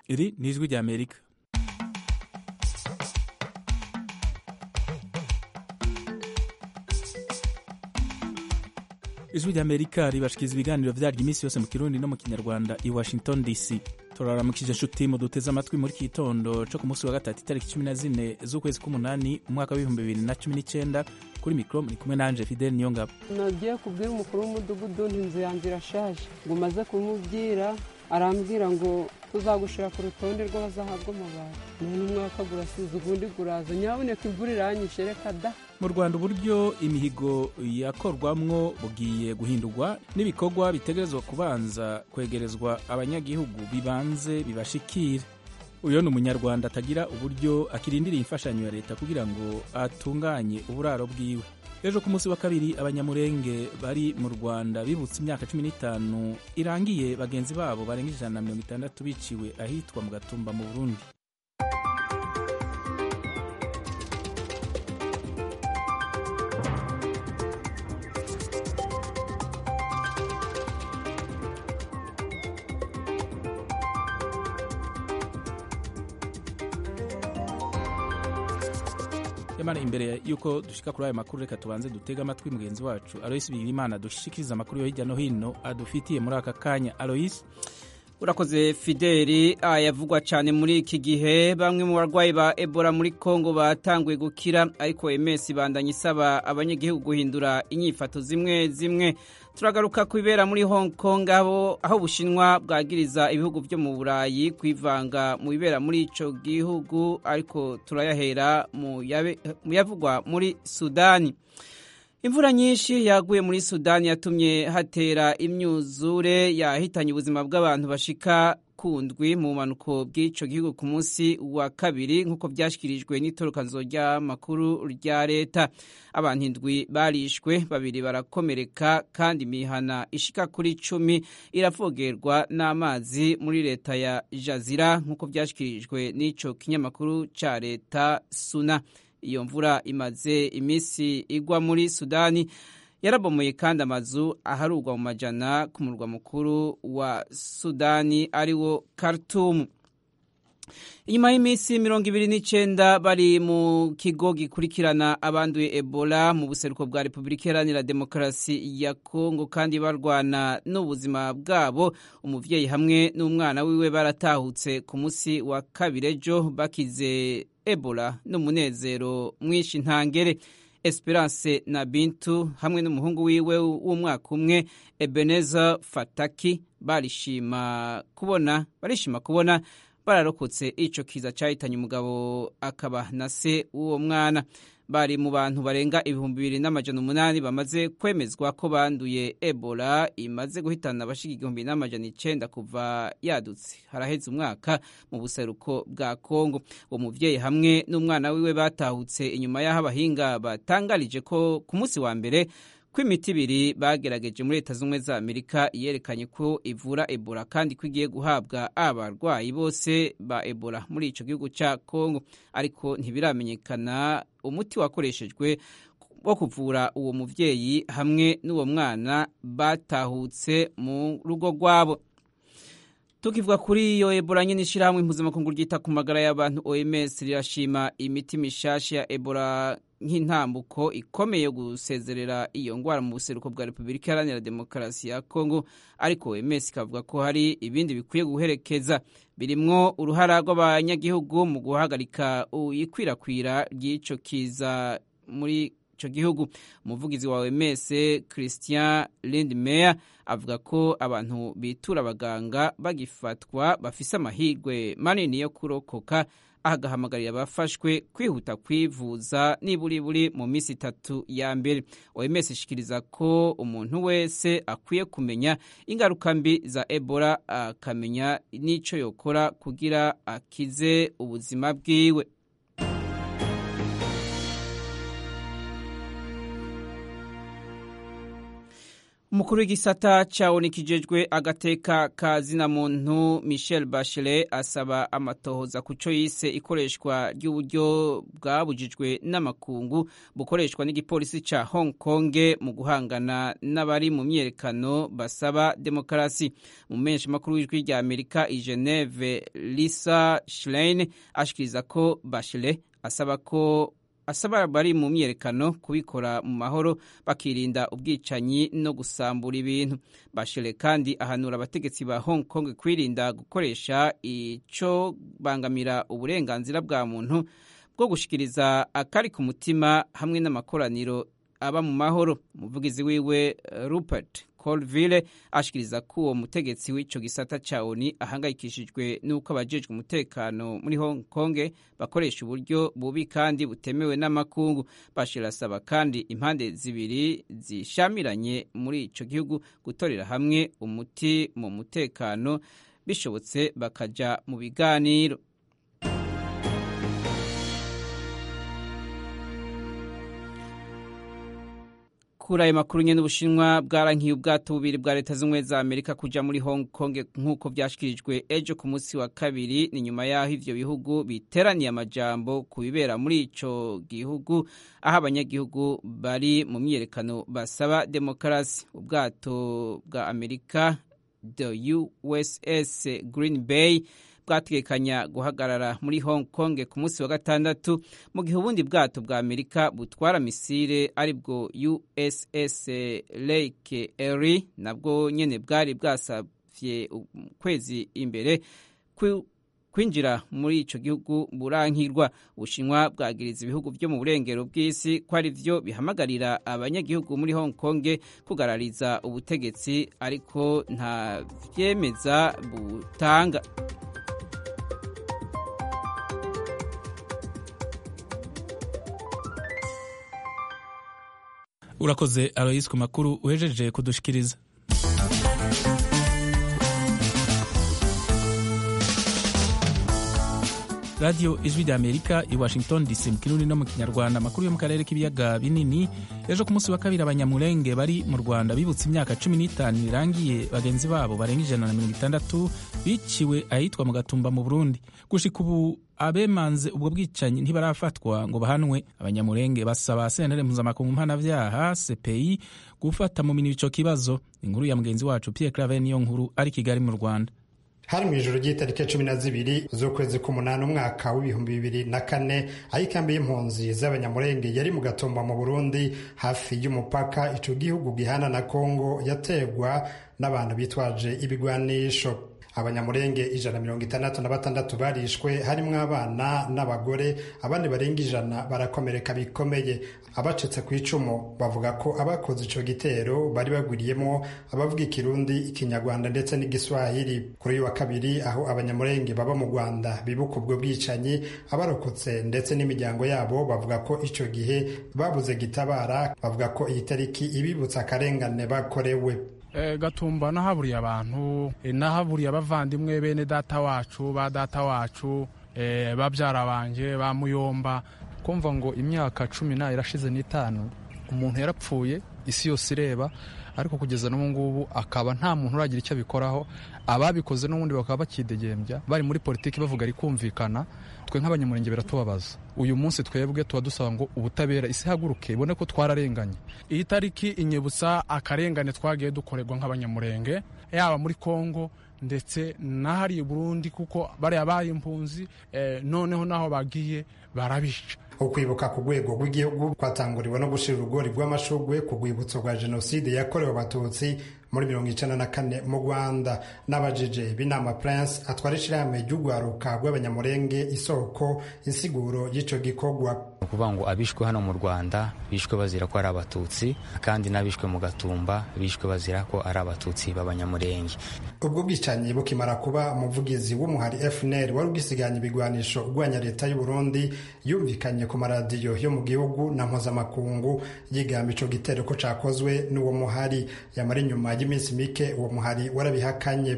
iri ni ijwi ry'Amerika. Ijwi ry'Amerika ribashikiriza ibiganiro vyaryo iminsi yose mu Kirundi no mu Kinyarwanda i Washington DC. Turaramukije nshuti mu duteze amatwi muri kitondo co ku munsi wa gatatu itariki 14 z'ukwezi k'umunani umwaka wa 2019 kuri mikro muri kumwe nanje Fidel Niyongabo. Nagiye kubwira umukuru w'umudugudu inzu yanjye irashaje ngo maze kumubwira arambwira ngo tuzagushira ku rutonde rw'abazahabwa amabati. None umwaka gurasize ubundi guraza nyaboneka imvura iranyishe reka da. Mu Rwanda uburyo imihigo yakorwamwo bugiye guhindurwa n'ibikorwa bitegerezwa kubanza kwegerezwa abanyagihugu bibanze bibashikire. Uyo ni umunyarwanda atagira uburyo akirindiriye imfashanyo ya leta kugira ngo atunganye uburaro bwiwe. Ejo ku munsi wa kabiri abanyamurenge bari mu Rwanda bibutse imyaka 15 irangiye bagenzi babo barenga 160 biciwe ahitwa mu Gatumba mu Burundi. Yamana imbere yuko dushika kuri aya makuru reka tubanze dutega amatwi mugenzi wacu Alois Bigirimana dushikiriza amakuru yo hirya no hino adufitiye muri aka kanya. Alois, urakoze Fideli. Yavugwa cyane muri iki gihe bamwe mu barwayi ba Ebola muri Kongo batanguye gukira, ariko OMS bandanye isaba abanyagihugu guhindura inyifato zimwe zimwe. Turagaruka kwibera muri Hong Kong aho Bushinwa bwagiriza ibihugu byo mu Burayi kwivanga mu bibera muri ico gihugu, ariko turayahera mu yavugwa muri Sudani. Imvura nyinshi yaguye muri Sudani yatumye hatera imyuzure yahitanye ubuzima bw'abantu bashika kundwi mu manuko bw'ico gihugu ku munsi wa kabiri, nk'uko byashikirijwe n'itorokanzo ry'amakuru rya leta. Abantu indwi barishwe, babiri barakomereka, kandi imihana ishika kuri 10 iravogerwa n'amazi muri leta ya Jazira, nk'uko byashikirijwe n'ico kinyamakuru ca leta Suna. Iyo mvura imaze imisi igwa muri Sudani yarabomoye kandi amazu aharugwa mu majana ku murwa mukuru wa Sudani ariwo Khartoum. Inyuma y'imisi 29 bari mu kigo gikurikirana abanduye Ebola mu buseruko bwa Republika Iharanira Demokarasi ya Kongo kandi barwana n'ubuzima bwabo, umuvyeyi hamwe n'umwana wiwe baratahutse ku munsi wa kabiri ejo bakize Ebola n'umunezero mwinshi ntangere. Esperance na Bintu hamwe n'umuhungu wiwe w'umwaka umwe Ebenezer Fataki barishima kubona bararokotse ico kiza cahitanye umugabo akaba na se w'uwo mwana. Bari mu bantu barenga 2,800 bamaze kwemezwa ko banduye Ebola, imaze guhitana abashika 1,900 kuva yadutse haraheze umwaka mu buseruko bwa Kongo. Uwo muvyeyi hamwe n'umwana wiwe batahutse inyuma y'aho abahinga batangarije ko ku munsi wa mbere kw'imiti ibiri bagerageje muri Leta Zunze za Amerika yerekanye ko ivura Ebola kandi ko igiye guhabwa abarwayi bose ba Ebola muri ico gihugu ca Kongo, ariko ntibiramenyekana umuti wakoreshejwe wo kuvura uwo muvyeyi hamwe n'uwo mwana batahutse mu rugo rwabo. Tukivuga kuri iyo Ebola nyene, ishirahamwe mpuzamakungu ryita ku magara y'abantu OMS rirashima imiti mishasha ya Ebola nk'intambuko ikomeye yo gusezerera iyo ngwara mu buseruko bwa Republika Iharanira Demokarasi ya Kongo, ariko OMS ikavuga ko hari ibindi bikwiye guherekeza, birimwo uruhara rw'abanyagihugu mu guhagarika ikwirakwira ry'ico kiza muri ico gihugu. Umuvugizi wa OMS Christian Lindmeier avuga ko abantu bitura abaganga bagifatwa bafise amahirwe manini yo kurokoka, agahamagarira abafashwe kwihuta kwivuza niburi mu misi 3 ya mbere. OMS ishikiriza ko umuntu wese akwiye kumenya ingaruka mbi za Ebola, akamenya n'ico yokora kugira akize ubuzima bwiwe. Umukuru w'igisata ca ONU kijejwe agateka ka zina muntu Michelle Bachelet asaba amatohoza kuco yise ikoreshwa ry'uburyo bwabujijwe n'amakungu bukoreshwa n'igipolisi ca Hong Kong mu guhangana n'abari mu myerekano basaba demokarasi. Mu menshi makuru w'ijwi rya Amerika i Geneve, Lisa Schlein ashikiriza ko Bachelet asaba bari mu myerekano kubikora mu mahoro bakirinda ubwicanyi no gusambura ibintu. Bachelet kandi ahanura abategetsi ba Hong Kong kwirinda gukoresha ico bangamira uburenganzira bwa muntu bwo gushikiriza akari ku mutima hamwe n'amakoraniro aba mu mahoro. Umuvugizi wiwe Rupert Colville ashikiriza ko uwo mutegetsi w'ico gisata ca ONU ahangayikishijwe n'uko abajejwe umutekano muri Hong Kong bakoresha uburyo bubi kandi butemewe n'amakungu. Bachelet asaba kandi impande zibiri zishamiranye muri ico gihugu gutorera hamwe umuti mu mutekano, bishobotse bakaja mu biganiro. Kuri ayo makuru nyene Ubushinwa bwarankiye ubwato bubiri bwa Leta z'Ubumwe za Amerika kuja muri Hong Kong nk'uko vyashikirijwe ejo ku munsi wa kabiri. Ni nyuma yaho ivyo bihugu biteraniye amajambo ku bibera muri ico gihugu aho abanyagihugu bari mu myerekano basaba demokarasi. Ubwato bwa Amerika the USS Green Bay bwategekanya guhagarara muri Hong Kong ku munsi wa gatandatu, mu gihe ubundi bwato bwa Amerika butwara misile aribwo USS Lake Erie nabwo nyene bwari bwasavye kwezi imbere kwinjira muri ico gihugu burankirwa. Ubushinwa bwagiriza ibihugu vyo mu burengero bw'isi ko ari vyo bihamagarira abanyagihugu muri Hong Kong kugarariza ubutegetsi, ariko nta vyemeza butanga. Urakoze Alois ku makuru uhejeje kudushikiriza. Radio Ijwi rya Amerika i Washington DC mu Kirundi no mu Kinyarwanda. Amakuru yo mu karere k'ibiyaga binini. Ejo ku munsi wa kabiri abanyamulenge bari mu Rwanda bibutse imyaka 15 irangiye bagenzi babo barenga 160 biciwe ahitwa mu Gatumba mu Burundi. Gushika ubu abemanze ubwo bwicanyi ntibarafatwa ngo bahanwe. Abanyamulenge basaba sentare mpuzamakungu mpanavyaha CPI gufata mu minwe ico kibazo. Inkuru ya mugenzi wacu Pierre Claver niyo nkuru ari Kigali mu Rwanda. Hari mw'ijoro ry'itariki 12 z'ukwezi k'umunani umwaka w'2004 aho ikambi y'impunzi z'abanyamulenge yari mu Gatumba mu Burundi hafi y'umupaka ico gihugu gihana na Kongo yategwa n'abantu bitwaje ibigwanisho. Abanyamulenge 166 barishwe, harimwo abana n'abagore, abandi barenga 100 barakomereka bikomeye. Abacitse ku icumu bavuga ko abakoze ico gitero bari bagwiriyemo abavuga Ikirundi, Ikinyarwanda ndetse n'Igiswahili. Kuri uyu wa kabiri aho abanyamulenge baba mu Rwanda bibuka ubwo bwicanyi, abarokotse ndetse n'imiryango yabo bavuga ko ico gihe babuze gitabara. Bavuga ko iyi tariki ibibutsa akarengane bakorewe. Gatumba nahaburiye abantu, nahaburiye abavandimwe bene data wacu, ba data wacu, babyara banje, ba Muyomba. Kumva ngo imyaka 10 irashize n'5 umuntu yarapfuye, isi yose ireba, ariko kugeza n'ubu ngubu akaba nta muntu uragira icyo bikoraho. Ababikoze n'ubundi bakaba bakidegembya bari muri politiki bavuga ari kumvikana. Twe nk'abanyamurenge biratubabaza. Uyu munsi twebwe tuba dusaba ngo ubutabera isi haguruke ibone ko twararenganye. Iyi tariki inyibutsa akarengane twagiye dukorerwa nk'abanyamurenge, yaba muri Kongo ndetse n'ahari Burundi, kuko bari abaye impunzi noneho naho bagiye barabisha. Ukwibuka ku rwego rw'igihugu kwatanguriwe no gushira urugori rw'amashugwe ku rwibutso rwa jenoside yakorewe abatutsi muri 1994 mu Rwanda. N'abajije b'inama Prince atwara ishirahamwe ry'ugwaruka rw'abanyamurenge isoko insiguro y'ico gikorwa. Kuvuga ngo abishwe hano mu Rwanda bishwe bazira ko ari abatutsi, kandi n'abishwe mu Gatumba bishwe bazira ko ari abatutsi b'abanyamurenge. Ubwo bwicanyi bukimara kuba umuvugizi w'umuhari FNL wari ugisiganya ibigwanisho urwanya leta y'u Burundi yumvikanye ku maradiyo yo mu gihugu na mpuzamakungu yigamba ico gitero ko cakozwe n'uwo muhari. Yamara inyuma y'iminsi mike uwo muhari warabihakanye.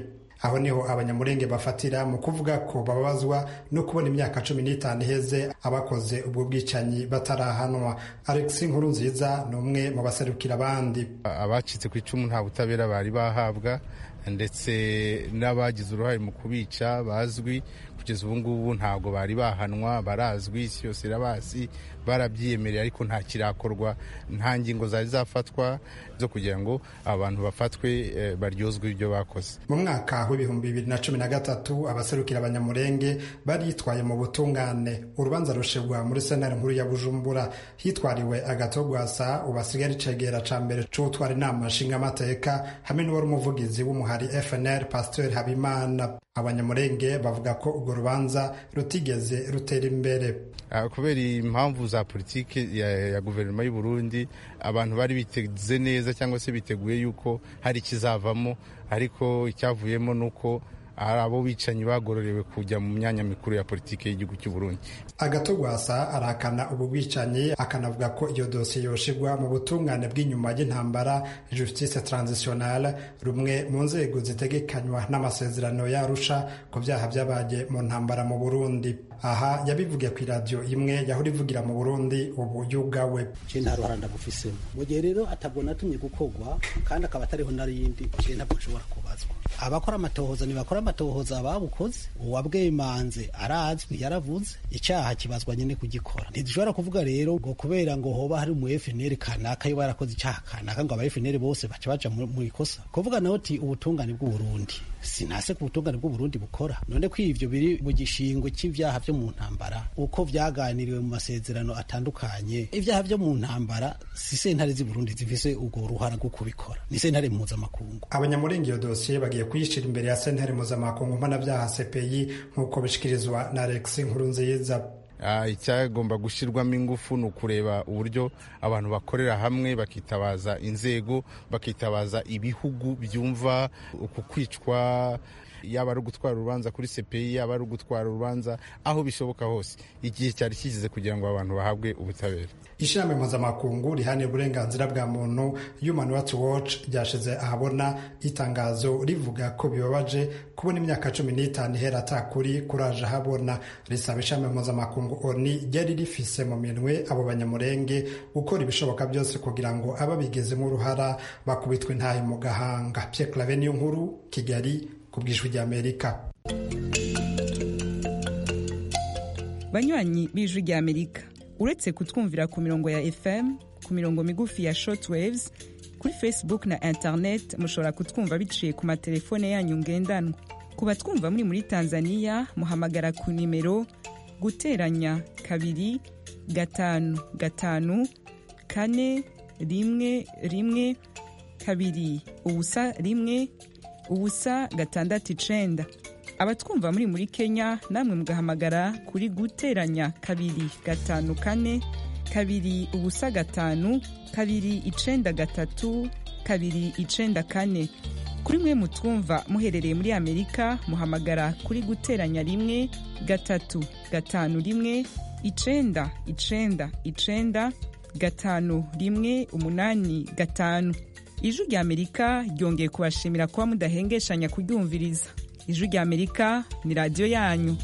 aho niho abanyamurenge bafatira mu kuvuga ko bababazwa no kubona imyaka 15 iheze abakoze ubwo bwicanyi batarahanwa. Alex Nkurunziza ni umwe mu baserukira abandi. Abacitse ku icumu nta butabera bari bahabwa, ndetse n'abagize uruhare mu kubica bazwi kugeza ubu ngubu ntabwo bari bahanwa, barazwi, isi yose irabazi, barabyiyemereye, ariko nta kirakorwa, nta ngingo zari zafatwa zo kugira ngo abantu bafatwe baryozwe ibyo bakoze. Mu mwaka w'2013 abaserukira abanyamurenge baritwaye mu butungane, urubanza rushebwa muri sentare nkuru ya Bujumbura, hitwariwe Agatogwasa ubasigara icegera ca mbere c'utwara inama nshingamateka hamwe n'uwari umuvugizi w'umuhari FNL Pasteur Habimana. Abanyamurenge bavuga ko urwo rubanza rutigeze rutera imbere kubera impamvu za politiki ya guverinoma y'u Burundi. Abantu bari biteze neza cyangwa se biteguye yuko hari ikizavamo, ariko icyavuyemo nuko abo bicanyi bagororewe kujya mu myanya mikuru ya politiki y'igihugu cy'u Burundi. Agatogwasa arahakana ubu bwicanyi, akanavuga ko iyo dosiye yoshigwa mu butungane bw'inyuma y'intambara, justice transitionnelle, rumwe mu nzego zitegekanywa n'amasezerano ya Arusha ku byaha byabaye mu ntambara mu Burundi. Aha yabivugiye ku radio imwe yahora ivugira mu Burundi ubu yugawe. Nta ruhara ndabufisemo mu gihe rero atabwo natumye gukogwa kandi akaba atariho narindi ntabwo nshobora kubazwa. Abakora amatohoza ntibakora amatohoza ababukoze, uwabwemanze arazwi yaravuze, icyaha kibazwa nyine kugikora. Ntidushobora kuvuga rero ngo kubera ngo hoba hari umu FNL kanaka yo barakoze icyaha kanaka ngo aba FNL bose baca mu ikosa. Kuvuga naho ti ubutungane bw'u Burundi sinase ku butungane bw'u Burundi bukora, none ko ivyo biri mu gishingo cy'ivyaha byo mu ntambara uko vyaganiriwe mu masezerano atandukanye. Ivyaha byo mu ntambara si sentare z'i Burundi zifise ubwo ruhara rwo kubikora, ni sentare mpuzamakungu. Abanyamurenge iyo dosiye bagiye kuyishira imbere ya sentare mpuzamakungu mpanabyaha CPI nk'uko bishikirizwa na Alex Nkurunziza. Icyagomba gushyirwamo ingufu ni ukureba uburyo abantu bakorera hamwe, bakitabaza inzego, bakitabaza ibihugu byumva uku kwicwa, yaba ari ugutwara urubanza kuri CPI, yaba ari ugutwara urubanza aho bishoboka hose. Igihe cyari kigize kugira ngo abantu bahabwe ubutabera. Ishirahamwe mpuzamakungu rihanira uburenganzira bwa muntu Human Rights Watch ryashize ahabona itangazo rivuga ko bibabaje kubona imyaka 15 ihera atakuri kuraje habona. Risaba ishirahamwe mpuzamakungu ONU ryari rifise mu minwe abo banyamurenge gukora ibishoboka byose kugira ngo ababigezemo uruhara bakubitwe ntahe mu gahanga. Pierre Claver niyo nkuru, Kigali, kubwishwe rya Amerika. Banywanyi b'ijwi rya Amerika, uretse kutwumvira ku mirongo ya FM, ku mirongo migufi ya shortwaves, kuri Facebook na internet mushobora kutwumva biciye ku matelefone yanyu ngendanwa. Ku batwumva muri Tanzania muhamagara ku nimero guteranya 255 411 2 ubusa 669. Abatwumva muri Kenya namwe mugahamagara kuri guteranya 254 ubusa 5 293 294. Kuri mwe mutwumva muherereye muri Amerika muhamagara kuri guteranya 1 351 999 518 Ijwi rya Amerika ryongeye kubashimira kuba mudahengeshanya kuryumviriza. Ijwi rya Amerika ni radio yanyu.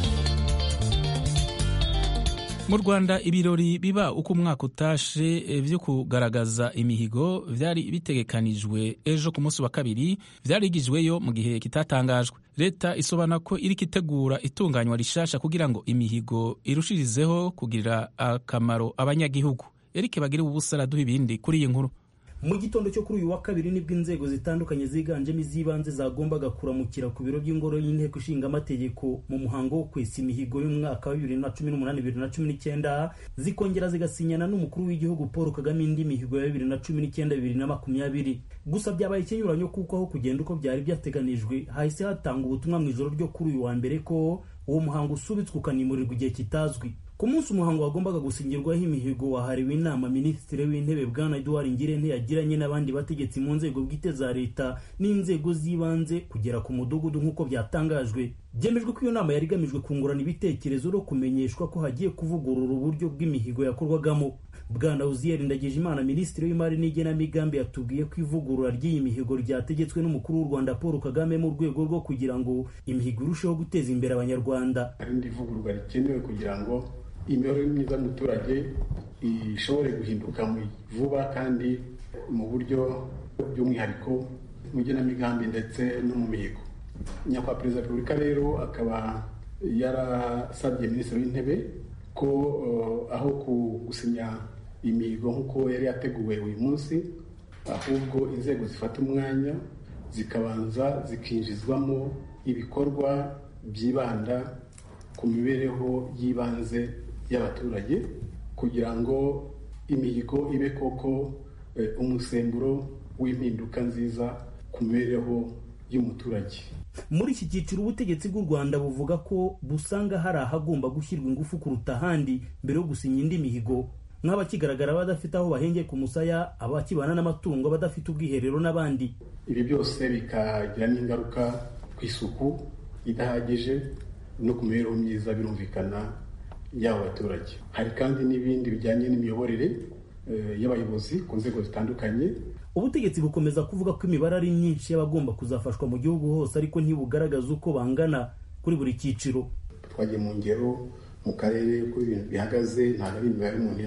Mu Rwanda ibirori biba uko umwaka utashe byo kugaragaza imihigo vyari bitegekanijwe ejo ku munsi wa kabiri vyarigijweyo mu gihe kitatangajwe. Leta isobana ko iri kitegura itunganywa rishasha kugira ngo imihigo irushirizeho kugira akamaro abanyagihugu. Eric Bagira ubusara duha ibindi kuri iyi nkuru. Mu gitondo cyo kuri uyu wa kabiri nibwo inzego zitandukanye ziganjemo iz'ibanze zagombaga kuramukira ku biro by'ingoro y'inteko ishinga amategeko mu muhango wo kwesa imihigo y'umwaka wa 2018-2019 zikongera zigasinyana n'umukuru w'igihugu Paul Kagame indi mihigo ya 2019-2020. Gusa byabaye ikinyuranyo kuko aho kugenda uko byari byateganijwe hahise hatanga ubutumwa mu ijoro ryo kuri uyu wa mbere ko uwo muhango usubitswe ukanimurirwa igihe kitazwi. Ku munsi umuhango wagombaga gusinyirwaho imihigo wahariwe inama Minisitiri w'Intebe Bwana Edouard Ngirente yagiranye n'abandi bategetsi mu nzego bwite za leta n'inzego z'ibanze kugera ku mudugudu nk'uko byatangajwe. Byemejwe ko iyo nama yari igamijwe kungurana ibitekerezo no kumenyeshwa ko hagiye kuvugurura uburyo bw'imihigo yakorwagamo. Bwana Uzziel Ndagijimana, minisitiri w'imari n'igenamigambi, yatubwiye ko ivugurura ry'iyi mihigo ryategetswe n'umukuru w'u Rwanda Paul Kagame mu rwego rwo kugira ngo imihigo irusheho guteza imbere abanyarwanda. Hari indi vugururwa rikenewe kugira ngo imibereho myiza y'umuturage ishobore guhinduka vuba kandi mu buryo by'umwihariko mu igenamigambi ndetse no mu mihigo. Nyakubahwa Perezida wa Repubulika rero akaba yarasabye Minisitiri w'Intebe ko aho gusinya imihigo nk'uko yari yateguwe uyu munsi, ahubwo inzego zifata umwanya zikabanza zikinjizwamo ibikorwa byibanda ku mibereho y'ibanze y'abaturage kugira ngo imihigo ibe koko umusemburo w'impinduka nziza ku mibereho y'umuturage. Muri iki cyiciro ubutegetsi bw'u Rwanda buvuga ko busanga hari ahagomba gushyirwa ingufu kuruta ahandi mbere yo gusinya indi mihigo, nk'abakigaragara badafite aho bahengeye ku musaya, abakibana n'amatungo, badafite ubwiherero n'abandi. Ibi byose bikagira n'ingaruka ku isuku idahagije no ku mibereho myiza birumvikana y'abo baturage. Hari kandi n'ibindi bijyanye n'imiyoborere y'abayobozi ku nzego zitandukanye. Ubutegetsi bukomeza kuvuga ko imibare ari myinshi y'abagomba kuzafashwa mu gihugu hose, ariko ntibugaragaza uko bangana kuri buri cyiciro. Twagiye mu ngero mu karere ko ibintu bihagaze, ntabwo ari imibare umuntu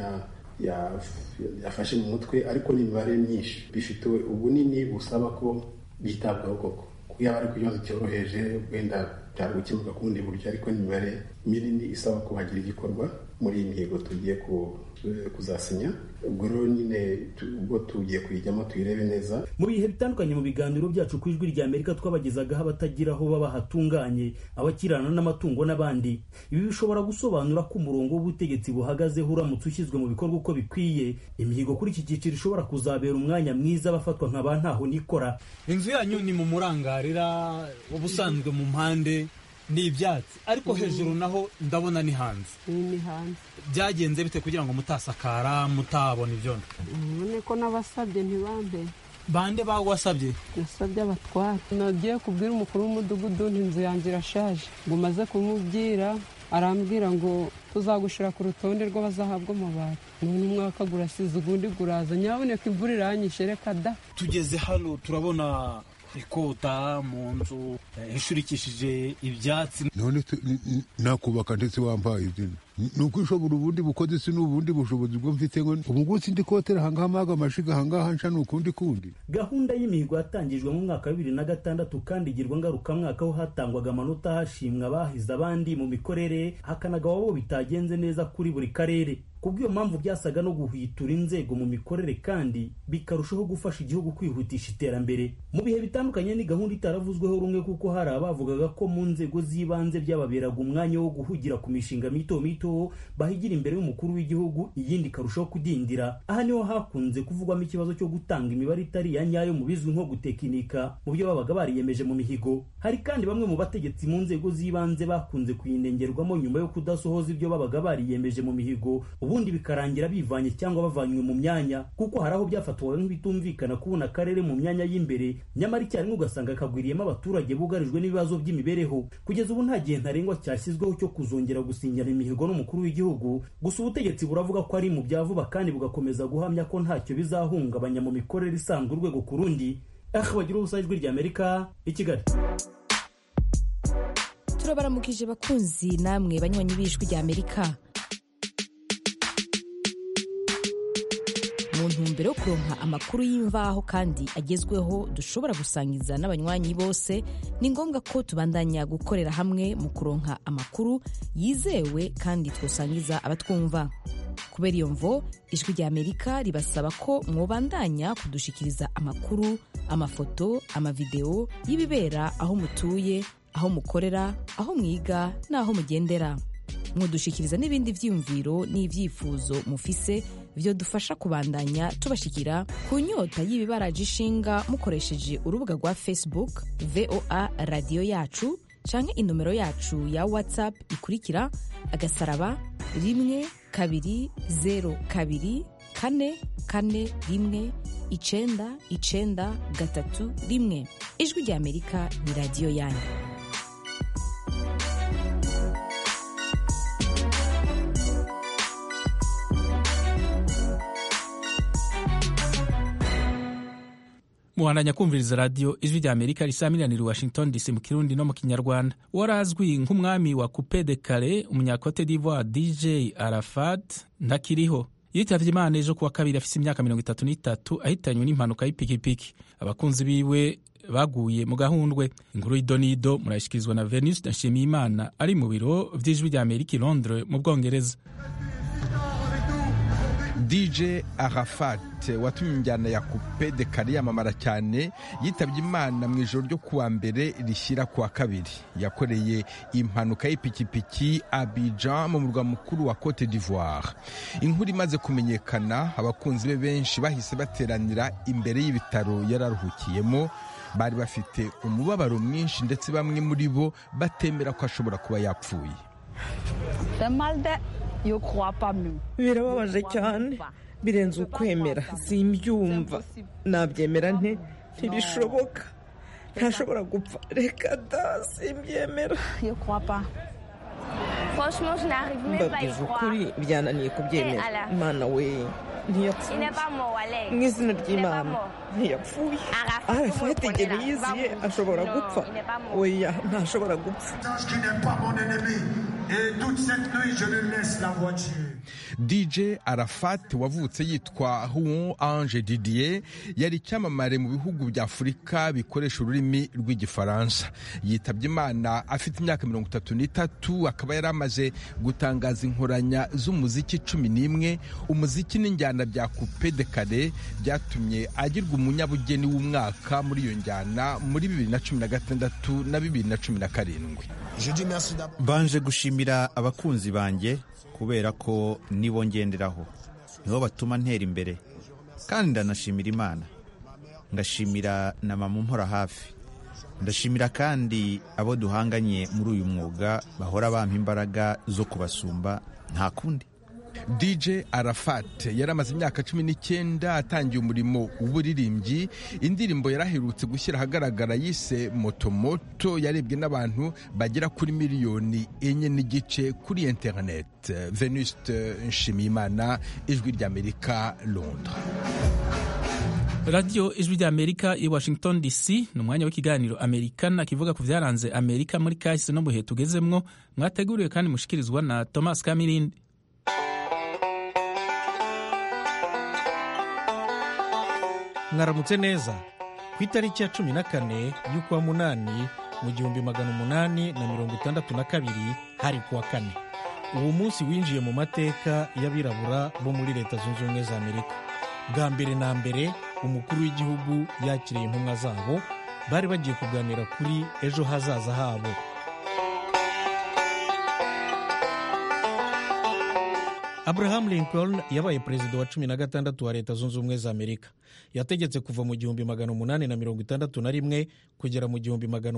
yafashe mu mutwe, ariko ni imibare myinshi bifite ubunini busaba ko byitabwaho koko. Yaba ari ku kibazo cyoroheje wenda byari gukemuka ku bundi buryo, ariko ni imibare minini isaba ko hagira igikorwa muri iyi mihigo tugiye kuzasinya. Ubwo rero nyine ubwo tugiye kuyijyamo tuyirebe neza. Mu bihe bitandukanye mu biganiro byacu ku Ijwi ry'Amerika twabagezagaho abatagira aho baba hatunganye, abakirana n'amatungo n'abandi. Ibi bishobora gusobanura ko umurongo w'ubutegetsi buhagazeho uramutse ushyizwe mu bikorwa uko bikwiye, imihigo kuri iki cyiciro ishobora kuzabera umwanya mwiza abafatwa nka ba ntaho nikora. Inzu yanyu ni mu murangarira ubusanzwe mu mpande ni ibyatsi, ariko hejuru naho ndabona ni hanze. Ni hanze. Byagenze bite kugira ngo mutasakara mutabona ibyondo? None ko nabasabye ntibambe. Bande bawe wasabye? Nasabye abatwara. Nagiye kubwira umukuru w'umudugudu inzu yanjye irashaje, ngo maze kumubwira arambwira ngo tuzagushira ku rutonde rw'abazahabwa amabati. None umwaka gurasize ugundi guraza, nyaboneka imvura iranyishe reka da. Tugeze hano turabona ikota mu nzu ishurikishije ibyatsi. None nakubaka ndetse wampaye izina nuko ishobora ubundi bukoze si n'ubundi bushobozi bwo mfite ngo umuguzi ndi kotera ahangaha amaga amashiga ahangaha nsha n'ukundi kundi. Gahunda y'imihigo yatangijwe mu mwaka wa 2006 kandi igirwa ngarukamwaka aho hatangwaga amanota hashimwa abahize abandi mu mikorere, hakanagawa abo bitagenze neza kuri buri karere. Kubw'iyo mpamvu byasaga no guhitura inzego mu mikorere kandi bikarushaho gufasha igihugu kwihutisha iterambere. Mu bihe bitandukanye ni gahunda itaravuzweho rumwe, kuko hari abavugaga ko mu nzego z'ibanze byababeraga umwanya wo guhugira ku mishinga mito mito bahigira imbere y'umukuru w'igihugu, iyindi karushaho kudindira. Aha niho hakunze kuvugwamo ikibazo cyo gutanga imibare itari ya nyayo mu bizwi nko gutekinika mu byo babaga bariyemeje mu mihigo. Hari kandi bamwe mu bategetsi mu nzego z'ibanze bakunze kuyinengerwamo nyuma yo kudasohoza ibyo babaga bariyemeje mu mihigo, ubundi bikarangira bivanye cyangwa bavanywe mu myanya, kuko hari aho byafatwaga nk'ibitumvikana kubona akarere mu myanya y'imbere, nyamara icyarimwe ugasanga kagwiriyemo abaturage bugarijwe n'ibibazo by'imibereho. Kugeza ubu nta gihe ntarengwa cyashyizweho cyo kuzongera gusinyana imihigo n'umukuru w'igihugu, gusa ubutegetsi buravuga ko ari mu bya vuba kandi bugakomeza guhamya ko ntacyo bizahungabanya mu mikorere isanzwe urwego ku rundi. Bagira ubusa Ijwi ry'Amerika i Kigali. Turabaramukije bakunzi namwe banywanyi b'Ijwi ry'Amerika. Mu ntumbero yo kuronka amakuru y'imvaho kandi agezweho dushobora gusangiza n'abanywanyi bose, ni ngombwa ko tubandanya gukorera hamwe mu kuronka amakuru yizewe kandi twosangiza abatwumva. Kubera iyo mvo, Ijwi ry'Amerika ribasaba ko mwobandanya kudushikiriza amakuru, amafoto, amavideo y'ibibera aho mutuye, aho mukorera, aho mwiga n'aho mugendera. Mwodushikiriza n'ibindi vyiyumviro n'ivyifuzo mufise vyo dufasha kubandanya tubashikira ku nyota y'ibibaraje ishinga mukoresheje urubuga rwa Facebook VOA Radio Yacu canke inomero yacu ya WhatsApp ikurikira *1kabiri*2kabiri*441#. Ijwi ry'Amerika ni radio yanyu. muhandanya kumviriza radiyo ijwi rya amerika risamiranira i washington dc mu kirundi no mu kinyarwanda. warazwi nk'umwami wa coupe de kale umunyakote d'ivoire dj arafat ntakiriho. yitavye imana ejo kuwa kabiri afise imyaka 33 ahitanywe n'impanuka y'ipikipiki. abakunzi biwe baguye mu gahundwe. inkuru y'idonido murayishikirizwa na Venus Nshimiyimana ari mu biro vy'ijwi rya amerika i Londres mu Bwongereza. DJ Arafat watumye injyana ya coupe de kale yamamara cyane yitabye imana mu ijoro ryo kuwa mbere rishyira kuwa kabiri. yakoreye impanuka y'ipikipiki Abidjan mu murwa mukuru wa Cote d'Ivoire. inkuru imaze kumenyekana, abakunzi be benshi bahise bateranira imbere y'ibitaro yararuhukiyemo. bari bafite umubabaro mwinshi ndetse bamwe muri bo batemera ko ashobora kuba yapfuye. birababaje cyane, birenze ukwemera, simbyumva. nabyemera nte? ntibishoboka, ntashobora gupfa. reka da, simbyemera. mbabwije ukuri, byananiye kubyemera. imana we, ntiyapfuye. mu izina ry'imana, ntiyapfuye. Arafat igihe yiziye ashobora gupfa. oya, ntashobora gupfa. DJ Arafat wavutse yitwa Huon Ange Didier yari icyamamare mu bihugu bya Afurika bikoresha ururimi rw'igifaransa. yitabye imana afite imyaka 33, akaba yari amaze gutangaza inkoranya z'umuziki 11. umuziki n'injyana bya coupe de kale byatumye agirwa umunyabugeni w'umwaka muri iyo njyana muri 2016 na 2017. Banje gushimira abakunzi banjye kubera ko nibo ngenderaho, nibo batuma ntera imbere, kandi ndanashimira Imana, ngashimira na mama umpora hafi, ndashimira kandi abo duhanganye muri uyu mwuga bahora bampa imbaraga zo kubasumba nta kundi. DJ Arafat yari amaze imyaka 19 atangiye umurimo w'uburirimbyi. indirimbo yaraherutse gushyira ahagaragara yise Motomoto yarebwe n'abantu bagera kuri 4.4 miliyoni kuri internet. Venus Nshimiyimana, ijwi ry'Amerika, Londres. radiyo ijwi rya amerika i Washington DC ni umwanya w'ikiganiro Americana kivuga ku vyaranze Amerika muri kahise no mu bihe tugezemwo. mwateguriwe kandi mushikirizwa na Thomas Kamirindi. mwaramutse neza. ku itariki ya 14 y'ukwa munani mu 1862 hari kuwa kane. uwo munsi winjiye mu mateka y'abirabura bo muri Leta Zunze Ubumwe za Amerika. bwa mbere na mbere umukuru w'igihugu yakiriye intumwa zabo, bari bagiye kuganira kuri ejo hazaza habo. Abraham Lincoln yabaye perezida wa 16 wa Leta Zunze Ubumwe za Amerika. yategetse kuva mu 1861 kugera mu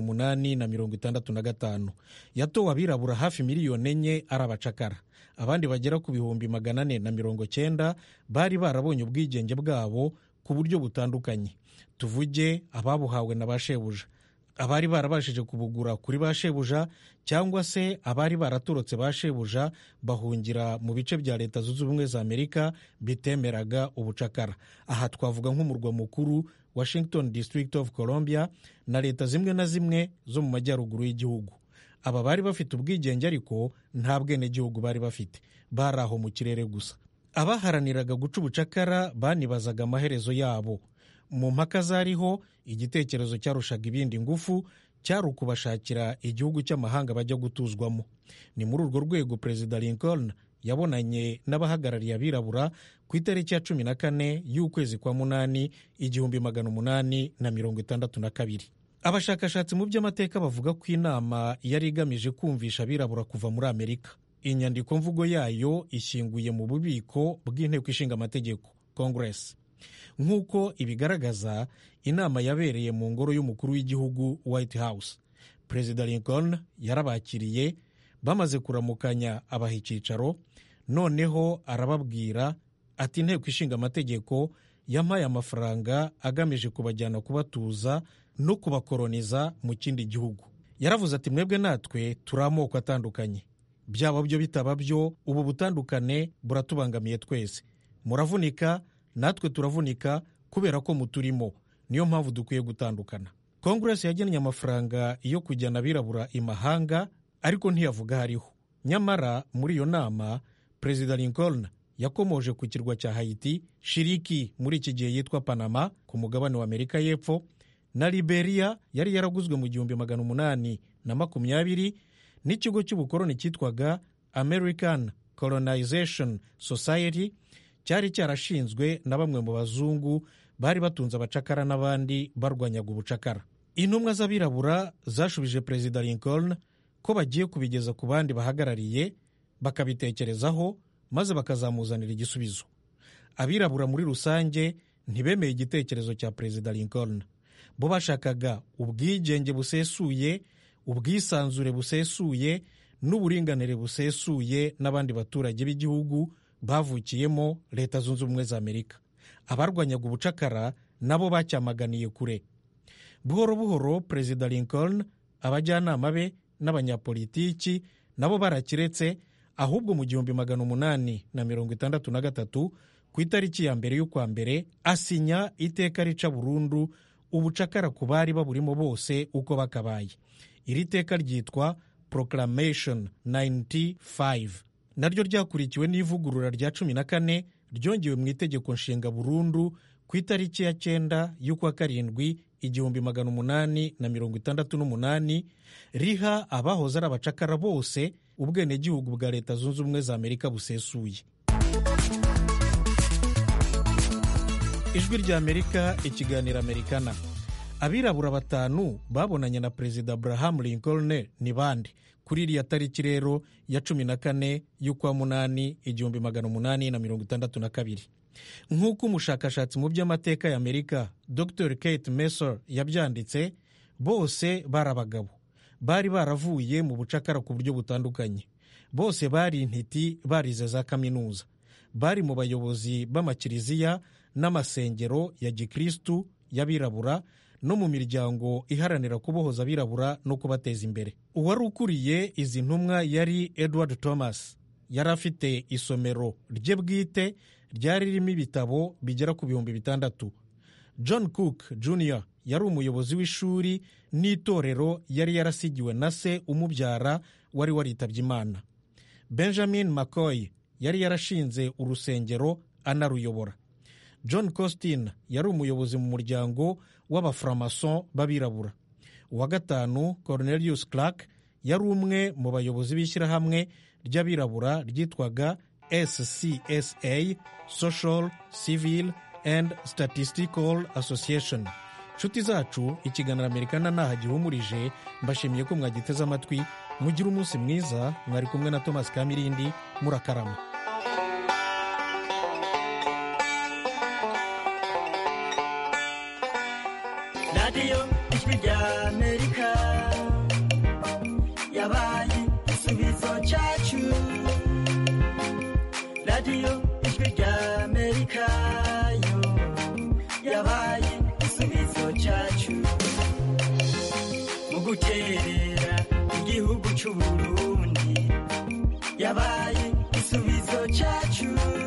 1865. yatowe abirabura hafi 4 miliyoni ari abacakara. abandi bagera ku 490 bari barabonye ubwigenge bwabo ku buryo butandukanye. tuvuge ababuhawe na bashebuja, abari barabashije kubugura kuri bashebuja, cyangwa se abari baraturutse bashebuja bahungira mu bice bya Leta Zunze Ubumwe za Amerika bitemeraga ubucakara. aha twavuga nk'umurwa mukuru Washington District of Columbia na leta zimwe na zimwe zo mu majyaruguru y'igihugu. aba bari bafite ubwigenge ariko nta bwenegihugu bari bafite, bari aho mu kirere gusa. abaharaniraga guca ubucakara banibazaga amaherezo yabo. mu mpaka zariho, igitekerezo cyarushaga ibindi ingufu cyari ukubashakira igihugu cy'amahanga bajya gutuzwamo. ni muri urwo rwego Perezida Lincoln yabonanye n'abahagarariye abirabura ku itariki ya 14 y'ukwezi kwa munani 1862. abashakashatsi mu by'amateka bavuga ko inama yari igamije kumvisha abirabura kuva muri Amerika. inyandiko mvugo yayo ishyinguye mu bubiko bw'inteko ishinga amategeko Congress. nk'uko ibigaragaza, inama yabereye mu ngoro y'umukuru w'igihugu White House. Perezida Lincoln yarabakiriye, bamaze kuramukanya abaha icyicaro. noneho arababwira ati inteko ishinga amategeko yampaye amafaranga agamije kubajyana kubatuza no kubakoroniza mu kindi gihugu. yaravuze ati mwebwe natwe turi amoko atandukanye, byaba byo bitaba byo, ubu butandukane buratubangamiye twese. muravunika, natwe turavunika kubera ko muturimo. niyo mpamvu dukwiye gutandukana. Kongresi yagennye amafaranga yo kujyana abirabura imahanga ariko ntiyavuga hariho. Nyamara muri iyo nama Perezida Lincoln yakomoje ku kirwa cya Haiti, Shiriki muri iki gihe yitwa Panama ku mugabane wa Amerika y'Epfo, na Liberia yari yaraguzwe mu 1820 n'ikigo cy'ubukoroni cyitwaga American Colonization Society, cyari cyarashinzwe na bamwe mu bazungu bari batunze abacakara n'abandi barwanyaga ubucakara. Intumwa z'abirabura zashubije Perezida Lincoln ko bagiye kubigeza ku bandi bahagarariye bakabitekerezaho maze bakazamuzanira igisubizo. Abirabura muri rusange ntibemeye igitekerezo cya Perezida Lincoln. Bo bashakaga ubwigenge busesuye, ubwisanzure busesuye n'uburinganire busesuye n'abandi baturage b'igihugu bavukiyemo Leta Zunze Ubumwe za Amerika. Abarwanyaga ubucakara nabo bacyamaganiye kure. Buhoro buhoro Perezida Lincoln, abajyanama be n'abanyapolitiki nabo barakiretse, ahubwo mu 1863 ku itariki ya mbere y'ukwa mbere asinya iteka rica burundu ubucakara ku bari baburimo bose uko bakabaye. Iri teka ryitwa Proclamation 95, naryo ryakurikiwe n'ivugurura rya 14 ryongewe mu itegeko nshinga burundu ku itariki ya 9 y'ukwa karindwi 1868 riha abahoze ari abacakara bose ubwenegihugu bwa Leta Zunze Ubumwe za Amerika busesuye. Ijwi rya Amerika, ikiganiro Amerikana. Abirabura 5 babonanye na Perezida Abraham Lincoln ni bande? Kuri iriya tariki rero ya 14 y'ukwa munani 1862. Nk'uko umushakashatsi mu by'amateka ya Amerika Dr. Kate Messer yabyanditse, bose bari abagabo, bari baravuye mu bucakara ku buryo butandukanye. Bose bari intiti, barize za kaminuza, bari mu bayobozi b'amakiriziya n'amasengero ya gikristu y'abirabura no mu miryango iharanira kubohoza abirabura no kubateza imbere. Uwari ukuriye izi ntumwa yari Edward Thomas. Yari afite isomero rye bwite ryari ririmo ibitabo bigera ku 600. John Cook Jr. yari umuyobozi w'ishuri n'itorero yari yarasigiwe na se umubyara wari waritabye Imana. Benjamin McCoy yari yarashinze urusengero anaruyobora. John Costin yari umuyobozi mu muryango w'abaframason b'abirabura. Uwa gatanu Cornelius Clark yari umwe mu bayobozi b'ishyirahamwe ry'abirabura ryitwaga SCSA, Social, Civil and Statistical Association. Nshuti zacu, ikiganiro Amerikana naha gihumurije, mbashimiye ko mwagiteze amatwi. Mugira umunsi mwiza. Mwari kumwe na Thomas Kamirindi. Murakarama. Radio Ijwi rya Amerika yabaye igisubizo cyacu. Radio Ijwi rya Amerika yo yabaye igisubizo cyacu mu guterera igihugu cy'u Burundi. Yabaye igisubizo cyacu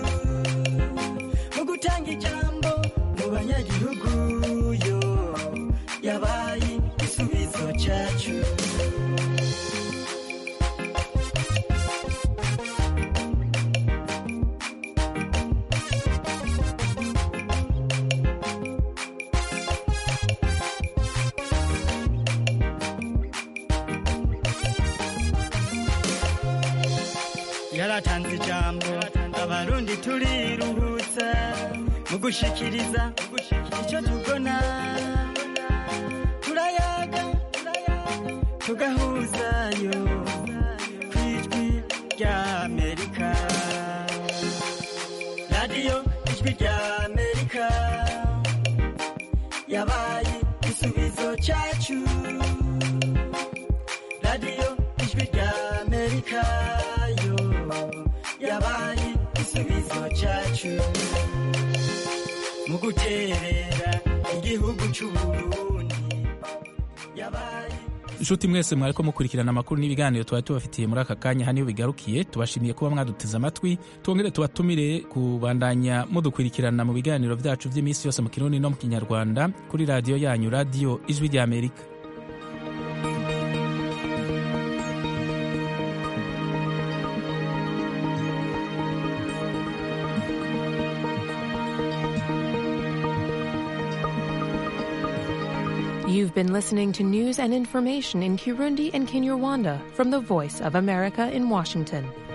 mu gutanga ijambo mu banyagihugu yo. Yabaye igisubizo cyacu. Yaratanze ijambo abarundi turiruhutsa mu gushikiriza icyo tubona. Turayaga tugahuzayo ku Ijwi rya Amerika. Radio Ijwi rya Amerika yabaye igisubizo cyacu. Radio Ijwi rya Amerika yo yabaye igisubizo cyacu mu guterera igihugu cy'u Burundi. Yabaye inshuti mwese mwariko mukurikirana amakuru n'ibiganiro twari tubafitiye muri aka kanya haniho bigarukiye. Tubashimiye kuba mwaduteze amatwi, twongere tubatumire kubandanya mudukurikirana mu biganiro vyacu vy'iminsi yose mu Kirundi no mu Kinyarwanda kuri radiyo yanyu, radiyo Ijwi ry'Amerika. You've been listening to news and information in Kirundi and Kinyarwanda from the Voice of America in Washington.